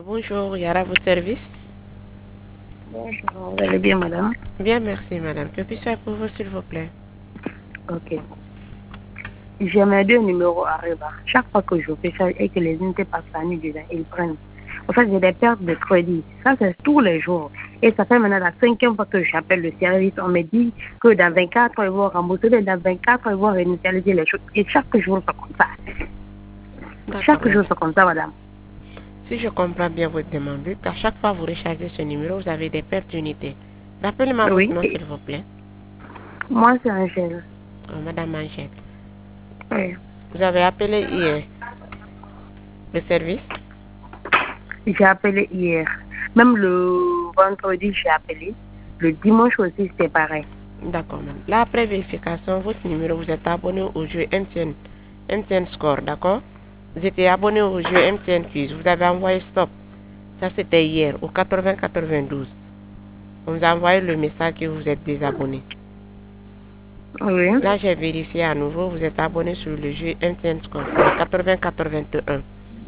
Bonjour, Yara, votre service? Bonjour, vous allez bien, madame? Bien, merci, madame. Que puis-je faire pour vous, s'il vous plaît? Ok. J'ai mes deux numéros à revoir. Chaque fois que je fais ça et que les unités passent la nuit dedans, ils prennent. En fait, j'ai des pertes de crédit. Ça, c'est tous les jours. Et ça fait maintenant la cinquième fois que j'appelle le service. On me dit que dans 24 heures, ils vont rembourser. Dans 24 heures, ils vont réinitialiser les choses. Et chaque jour, c'est comme ça. Chaque jour, c'est comme ça, madame. Si je comprends bien votre demande, à chaque fois que vous rechargez ce numéro, vous avez des pertes d'unités. Rappelez-moi votre nom, s'il vous plaît. Moi, c'est Angèle. Madame Angèle. Oui. Vous avez appelé hier le service? J'ai appelé hier. Même le vendredi, j'ai appelé. Le dimanche aussi, c'était pareil. D'accord, madame. Là, après vérification, votre numéro, vous êtes abonné au jeu MTN Score, d'accord? Vous étiez abonné au jeu MTN Quiz. Vous avez envoyé stop. Ça, c'était hier, au 80-92. On vous a envoyé le message que vous êtes désabonné. Oui. Là, j'ai vérifié à nouveau. Vous êtes abonné sur le jeu MTN Score. 80-81.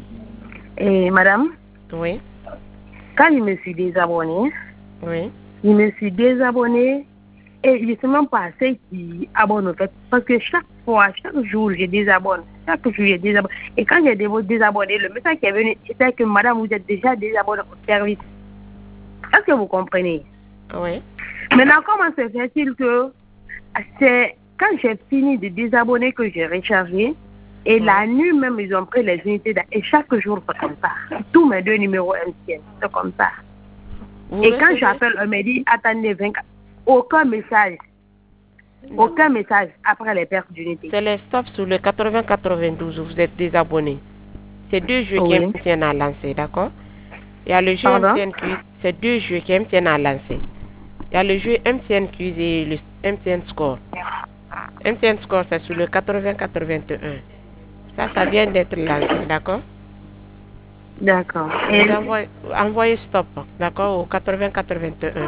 Et madame? Oui. Quand je me suis désabonné, oui. Je me suis désabonné et je ne sais même pas ceux qui abonnent en fait. Parce que chaque fois, chaque jour, je désabonne. Chaque jour, je désabonne. Et quand j'ai désabonné, le message qui est venu, c'est que madame, vous êtes déjà désabonné au service. Est-ce que vous comprenez? Oui. Maintenant, comment se fait-il que c'est quand j'ai fini de désabonner que j'ai rechargé et la nuit même, ils ont pris les unités et chaque jour, c'est comme ça. Tous mes deux numéros MTN, c'est comme ça. Et quand j'appelle, on me dit, attendez 24, aucun message. Aucun message après les pertes d'unité. C'est les stops sur le 80-92 où vous êtes désabonné. C'est deux jeux qui MTN a lancé, d'accord? Il y a le jeu MTN Quiz, c'est deux jeux qui MTN a lancé. Il y a le jeu MTN Quiz et le MTN Score. MTN Score, c'est sur le 80-81. Ça vient d'être lancé, d'accord? D'accord. Vous envoyez stop, d'accord, au 80-81.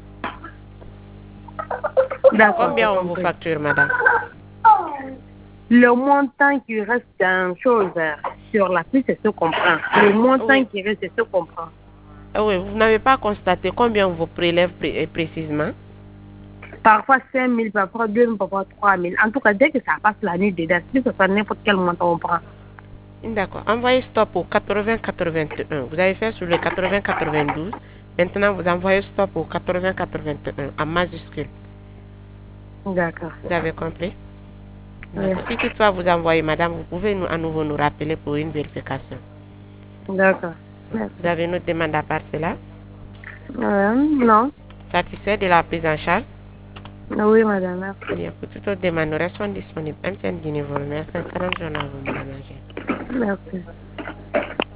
D'accord. Combien on vous facture, madame? Le montant qui reste en chose sur la piste, c'est ce qu'on prend. Le montant qui reste, c'est ce qu'on prend. Oui, vous n'avez pas constaté combien on vous prélève précisément? Parfois 5 000, parfois 2 000, parfois 3 000. En tout cas, dès que ça passe la nuit dedans, si ce soit n'importe quel montant, on prend. D'accord. Envoyez stop au 80-81. Vous avez fait sur le 80-92. Maintenant, vous envoyez stop au 80-81 en majuscule. D'accord. Vous avez compris? Oui. Si toutefois vous envoyez, madame, vous pouvez à nouveau nous rappeler pour une vérification. D'accord. Vous avez une autre demande à part cela? Non. Satisfait de la prise en charge? Oui, madame. Merci. Bien, pour toute autre demande, nous restons disponibles. MTN Guinée vous remercie. Excellente journée à vous, madame. Merci.